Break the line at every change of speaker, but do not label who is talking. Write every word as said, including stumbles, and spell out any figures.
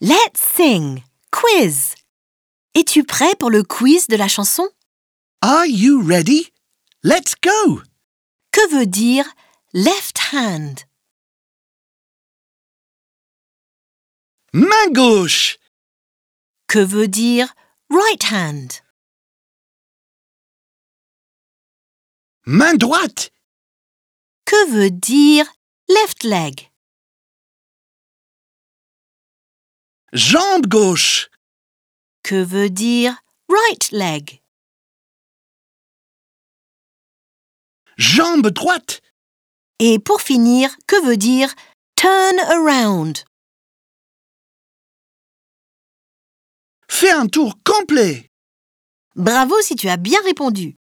Let's sing. Quiz. Es-tu prêt pour le quiz de la chanson?
Are you ready? Let's go!
Que veut dire left hand?
Main gauche.
Que veut dire right hand?
Main droite.
Que veut dire left leg?
Jambe gauche.
Que veut dire right leg?
Jambe droite.
Et pour finir, que veut dire turn around?
Fais un tour complet.
Bravo si tu as bien répondu.